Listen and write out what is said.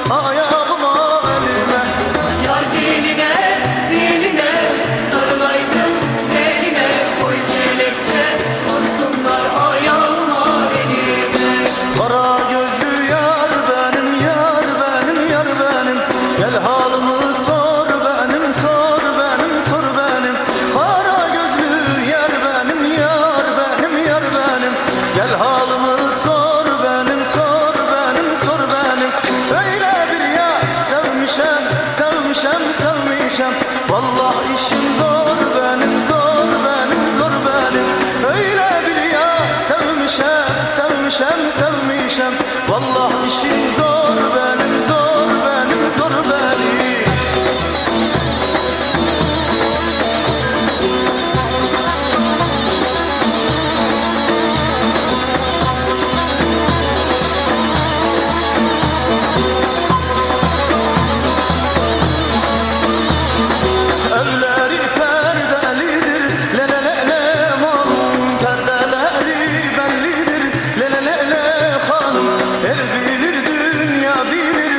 ayağıma elime. Yar diline, diline, sarılaydım eline, koy kelepçe, vursunlar ayağıma elime. Kara gözlü yar benim, yar benim, yar benim. Gel halımı sor benim, sor benim, sor benim. Kara gözlü yar benim, yar benim, yar benim. Gel halımı sor benim, sor benim, sor benim. Öyle bir yar sevmişem, sevmişem, sevmişem. Vallahi işim zor benim, zor benim, zor benim. Öyle bir yar sevmişem, sevmişem, sevmişem. Vallahi işim zor benim, zor benim, zor benim. Evleri perdelidir, le le le le malum. Perdeleri bellidir, le le le le hanım. El bilir, dünya bilir,